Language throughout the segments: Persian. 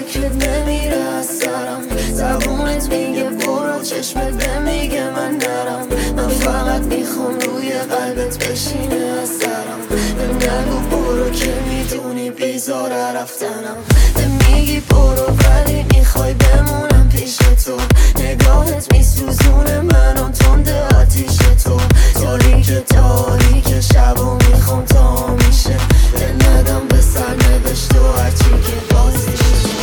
فکرت نمیره از سرم. زبونت میگه برو، چشمت نمیگه من نرم. من فقط میخوام روی قلبت بشینه از سرم. نگو برو که میدونی بیزاره رفتنم. میگی برو ولی میخوای بمونم پیش تو. نگاهت میسوزونه منو تنده آتیش تو. تاریک شب و میخوام تا میشه دل ندم به سرنوشت و هرچی که بازیشه.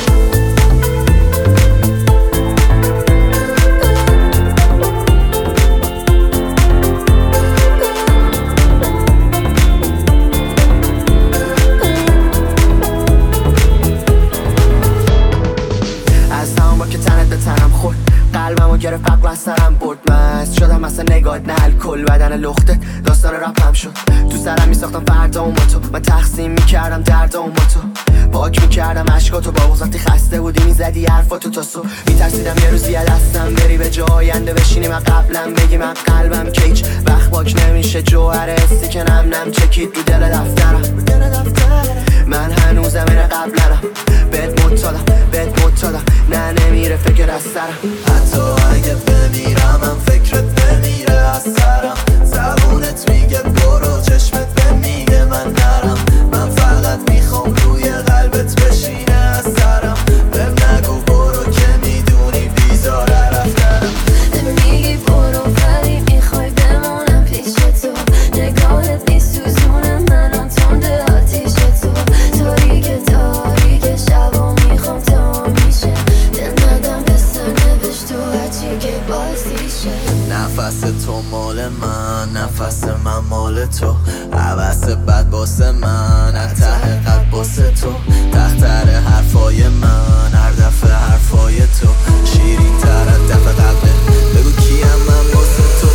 قلبمو گرفت عقل از سرم برد. مست شدم اصلا نگاهت نه الکل بدن لخته داستان رپم شد. تو سرم میساختم فردا و تو. من تقسیم میکردم درد و تو. پاک میکردم عشقاتو با وقتی خسته بودی میزدی حرفاتو تا صبح. میترسیدم یه روزی دستم بری به جای آینده بشینی من قبلم بگی من قلبم کیک وقت پاک نمیشه جوهر حسی که نم چکید رو دل دفترم. من هنوزم اینه قبلنم بهت متادم نه نمیره فکر از سرم. حتی اگه بمیرم من فکرت نمیره از سرم. زبونت میگه برو، چشمت نمیگه من نرم. من فقط میخوام روی قلبت بشینه از سرم. بهم نگو برو که میدونی بیزاره رفتنم. میگی برو ولی میخوای بمونم پیش تو. نگاهت میسوزونه منو تنده آتیش تو. تاریک شب و میخوام تا میشه دل ندم به سرنوشت و هرچی که بازیشه. نفس تو مال من، نفس من مال تو. عوض بد باسه من، ته قلب باسه تو. تختر حرفای من، هر دفعه حرفای تو. شیرین تر از دفعه قلبه، بگو کیم من باسه تو.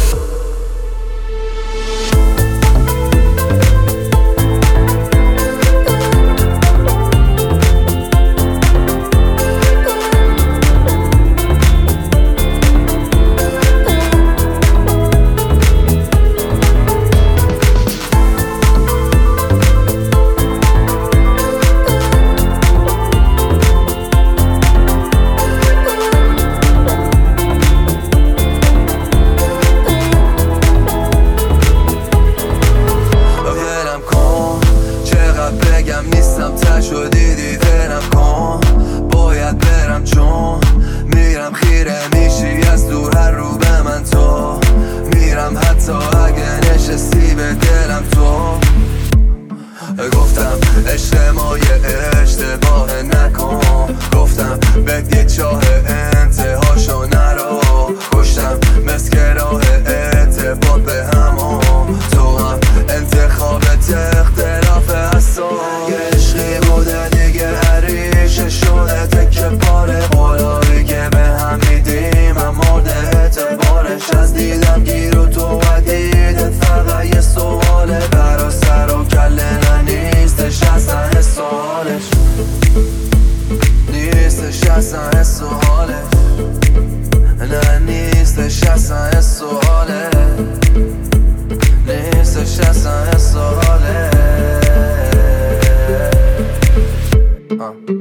بگم نیستم تشو دیدی ولم کن. باید برم چون میرم خیره میشی از دور هر رو به من تو. میرم حتی اگه نشستی به دلم تو. گفتم عشق ما یه اشتباه نکن. گفتم بهت یه چاه انتهاشو نرو. کشتم مسک راه اعتبار به همون. تو هم انتخابت اختلاف هستو. یه عشقی بوده دیگه عریشه شده تکه پاره. قولایی که به هم میدیم هم مورد اعتبارش. از دیدم گیر و تو و دیدت فقط یه سواله. برا سر و کله نیستش اصلا حس و حالش. نیستش اصلا حس و حالش. نه نیستش اصلا حس و حالش. نیستش اصلا حس و حالش.